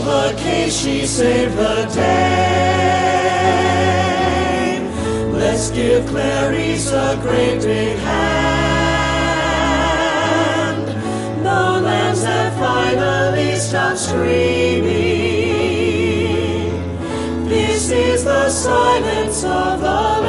the case, she saved the day. Let's give Clarice a great big hand. The lambs have finally stopped screaming. This is the silence of the